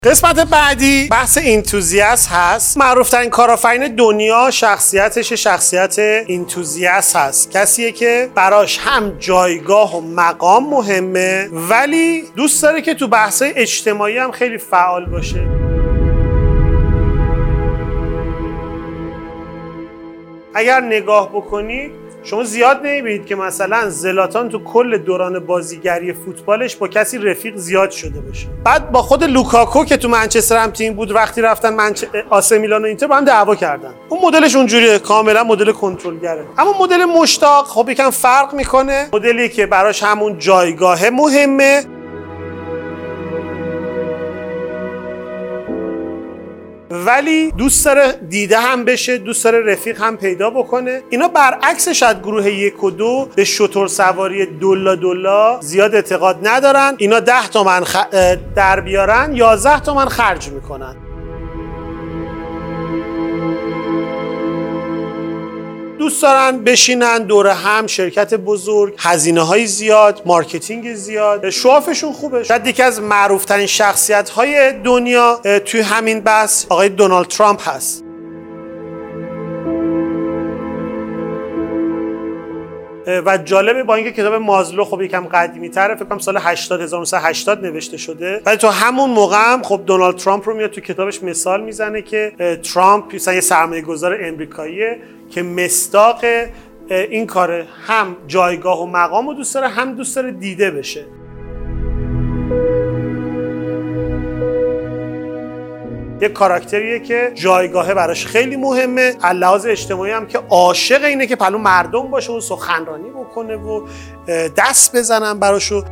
قسمت بعدی بحث انتوزیاست هست. معروفترین کارآفرین دنیا شخصیتش شخصیت انتوزیاست هست. کسیه که براش هم جایگاه و مقام مهمه ولی دوست داره که تو بحث‌های اجتماعی هم خیلی فعال باشه. اگر نگاه بکنید شما زیاد نمی‌بینید که مثلا زلاتان تو کل دوران بازیگری فوتبالش با کسی رفیق زیاد شده باشه. بعد با خود لوکاکو که تو منچستر هم تیم بود وقتی رفتن آسه میلان و اینتر با هم دعوا کردن. اون مدلش اونجوریه، کاملا مدل کنترلگره. اما مدل مشتاق خب یکم فرق میکنه. مدلی که براش همون جایگاه مهمه ولی دوست داره دیده هم بشه، دوست داره رفیق هم پیدا بکنه. اینا برعکس شاید گروه 1 و 2 به شتر سواری دلا زیاد اعتقاد ندارن. اینا 10 تومن در بیارن 11 تومن خرج میکنن. دوست دارن بشینن دور هم، شرکت بزرگ، هزینه‌های زیاد، مارکتینگ زیاد، شوافشون خوبه. شاید یکی از معروف‌ترین شخصیت‌های دنیا توی همین بحث آقای دونالد ترامپ هست. و جالبه با اینکه کتاب مازلو خب یکم قدیمی‌تره، فکر کنم سال 1980 نوشته شده، ولی تو همون موقع هم خب دونالد ترامپ رو میاد تو کتابش مثال میزنه که ترامپ مثلا یه سرمایه‌گذار امریکاییه که مصداق این کاره، هم جایگاه و مقام رو دوست داره هم دوست داره دیده بشه. یه کاراکتریه که جایگاهه براش خیلی مهمه، از لحاظ اجتماعی هم که عاشق اینه که پلو مردم باشه و سخنرانی بکنه و دست بزنن براشو.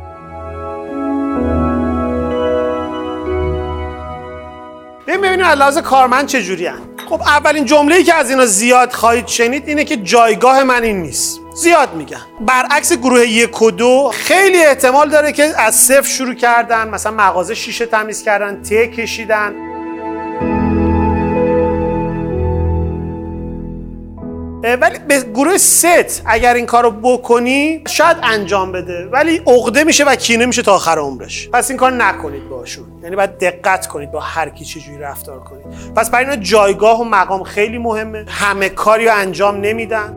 ببینید از لحاظ کارمند چجوریه. خب اولین جمله‌ای که از اینا زیاد خواهید شنید اینه که جایگاه من این نیست. زیاد میگن. برعکس گروه 1 و 2 خیلی احتمال داره که از صفر شروع کردن، مثلا مغازه شیشه تمیز کردن، ته کشیدن. ولی به گروه 3 اگر این کارو بکنی شاید انجام بده ولی عقده میشه و کینه میشه تا آخر عمرش. پس این کار نکنید باشون. یعنی باید دقت کنید با هر کی چجوری رفتار کنید. پس برای اینا جایگاه و مقام خیلی مهمه. همه کاری رو انجام نمیدن.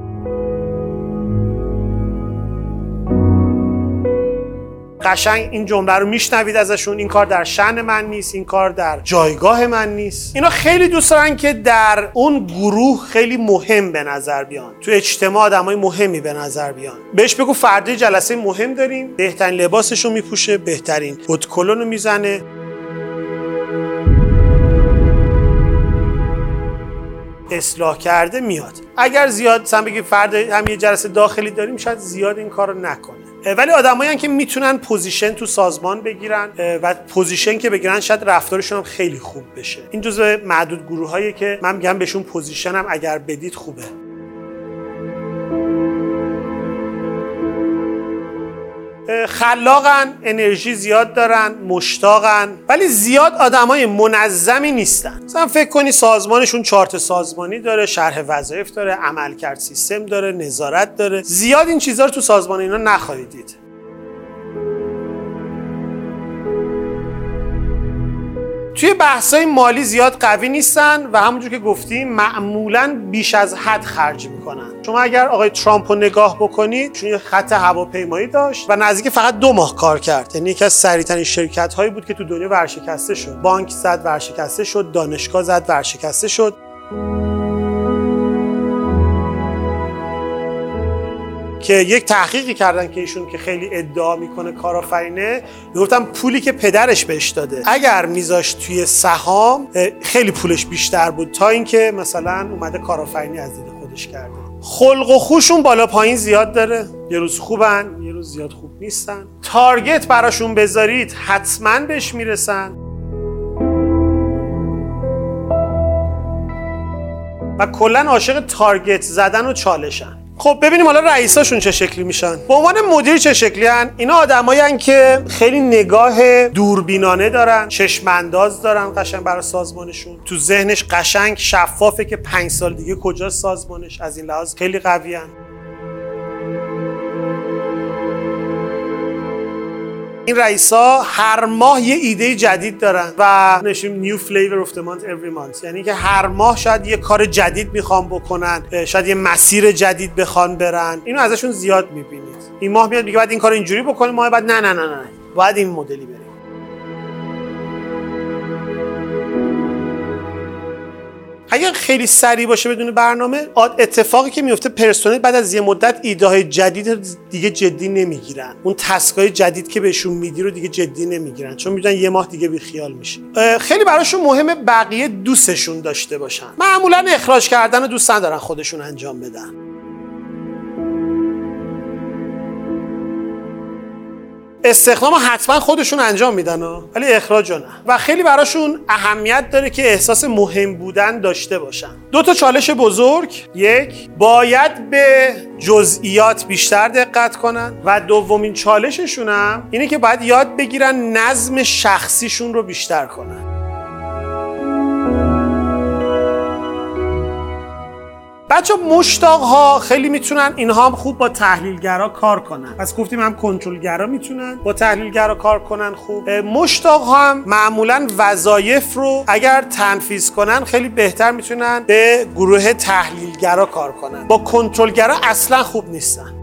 قشنگ این جمله رو میشنوید ازشون، این کار در شأن من نیست، این کار در جایگاه من نیست. اینا خیلی دوست دارن که در اون گروه خیلی مهم به نظر بیان، تو اجتماع آدمای مهمی به نظر بیان. بهش بگو فردا جلسه مهم داریم، بهترین لباسشو میپوشه، بهترین اتکلونو میزنه. اصلاح کرده میاد. اگر زیاد مثلا بگی فردا هم یه جلسه داخلی داریم شاید زیاد این کارو نکنه. ولی آدمایی هستن که میتونن پوزیشن تو سازمان بگیرن و پوزیشن که بگیرن شاید رفتارشون هم خیلی خوب بشه. این جزو معدود گروهایی که من میگم بهشون پوزیشن هم اگر بدید خوبه. خلاقن، انرژی زیاد دارن، مشتاقن، ولی زیاد آدمای منظمی نیستن. مثلا فکر کنی سازمانشون چارت سازمانی داره، شرح وظایف داره، عملکرد سیستم داره، نظارت داره. زیاد این چیزا رو تو سازمان اینا نخواهید دید. توی بحث‌های مالی زیاد قوی نیستن و همونجور که گفتیم معمولاً بیش از حد خرج میکنن. شما اگر آقای ترامپ رو نگاه بکنید چون یه خط هواپیمایی داشت و نزدیک فقط 2 ماه کار کرد، یعنی یکی از سریع‌ترین شرکت‌هایی بود که تو دنیا ورشکسته شد. بانک زد ورشکسته شد، دانشگاه زد ورشکسته شد. که یک تحقیقی کردن که ایشون که خیلی ادعا میکنه کارآفرینه، گفتم پولی که پدرش بهش داده اگر میذاشت توی سهام خیلی پولش بیشتر بود تا اینکه مثلا اومده کارآفرینی از دید خودش کرده. خلق و خوشون بالا پایین زیاد داره، یه روز خوبن یه روز زیاد خوب نیستن. تارگت براشون بذارید حتما بهش میرسن و کلا عاشق تارگت زدن و چالشن. خب ببینیم حالا رئیساشون چه شکلی میشن. به عنوان مدیر چه شکلی هن؟ اینا آدمایی هن که خیلی نگاه دوربینانه دارن، چشم انداز دارن قشنگ برای سازمانشون. تو ذهنش قشنگ شفافه که 5 سال دیگه کجاست سازمانش. از این لحاظ خیلی قوی هن. این رئیسا هر ماه یه ایده جدید دارن و نشیم new flavor of the month every month، یعنی که هر ماه شاید یه کار جدید میخوان بکنن، شاید یه مسیر جدید بخوان برن. اینو ازشون زیاد میبینید. این ماه میاد میگه بعد این کارو اینجوری بکنیم، ماه بعد نه باید این مدلی بریم. اگر خیلی سریع باشه بدون برنامه، اتفاقی که میفته پرسنل بعد از یه مدت ایده های جدید دیگه جدی نمیگیرن. اون تسکای جدید که بهشون میدی رو دیگه جدی نمیگیرن، چون میدونن یه ماه دیگه بیخیال میشه. خیلی براشون مهمه بقیه دوستشون داشته باشن. معمولا اخراج کردن رو دوست ندارن خودشون انجام بدن. استخدام حتما خودشون انجام میدن ولی اخراج نه. و خیلی براشون اهمیت داره که احساس مهم بودن داشته باشن. 2 تا چالش بزرگ: 1 باید به جزئیات بیشتر دقت کنن و دومین چالششون هم اینه که باید یاد بگیرن نظم شخصیشون رو بیشتر کنن. بچه مشتاق ها خیلی میتونن، اینها هم خوب با تحلیلگرا کار کنن. پس گفتیم هم کنترلگرا میتونن با تحلیلگرا کار کنن خوب. مشتاق ها هم معمولا وظایف رو اگر تنفیذ کنن خیلی بهتر میتونن به گروه تحلیلگرا کار کنن. با کنترلگرا اصلا خوب نیستن.